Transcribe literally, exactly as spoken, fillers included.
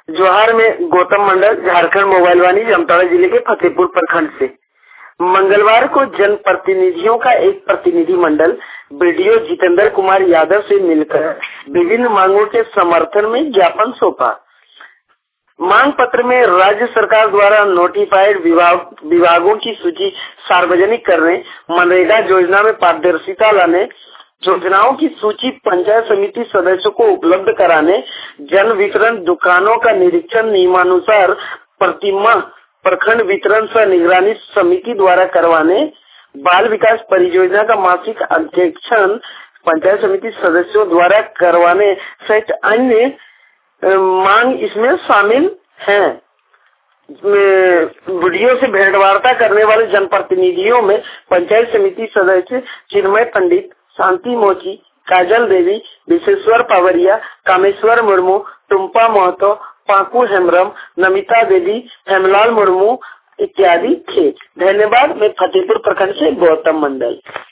जोहार में गौतम मंडल, झारखंड मोबाइल वाणी, जामताड़ा जिले के फतेहपुर प्रखंड से। मंगलवार को जनप्रतिनिधियों का एक प्रतिनिधि मंडल बीडीओ जितेंद्र कुमार यादव से मिलकर विभिन्न मांगों के समर्थन में ज्ञापन सौंपा। मांग पत्र में राज्य सरकार द्वारा नोटिफाइड विभाग, विभागों की सूची सार्वजनिक करने, मनरेगा योजना में पारदर्शिता लाने, योजनाओं की सूची पंचायत समिति सदस्यों को उपलब्ध कराने, जन वितरण दुकानों का निरीक्षण नियमानुसार प्रतिमाह प्रखंड वितरण सह निगरानी समिति द्वारा करवाने, बाल विकास परियोजना का मासिक अंकेक्षण पंचायत समिति सदस्यों द्वारा करवाने सहित अन्य मांग इसमें शामिल हैं। वीडियो से भेंटवार्ता करने वाले जनप्रतिनिधियों में पंचायत समिति सदस्य चिन्मय पंडित, शांति मोची, काजल देवी, विशेश्वर पावरिया, कामेश्वर मुर्मू, टुम्पा महतो, पाकू हेम्ब्रम, नमिता देवी, हेमलाल मुर्मू इत्यादि थे। धन्यवाद। मैं फतेहपुर प्रखंड से गौतम मंडल।